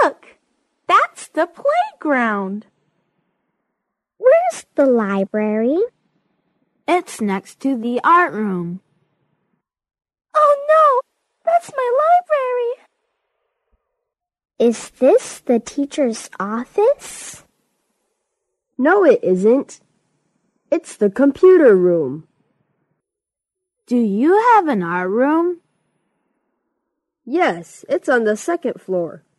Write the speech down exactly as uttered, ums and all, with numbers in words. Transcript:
Look! That's the playground. Where's the library? It's next to the art room. Oh no! That's my library! Is this the teacher's office? No, it isn't. It's the computer room. Do you have an art room? Yes, it's on the second floor.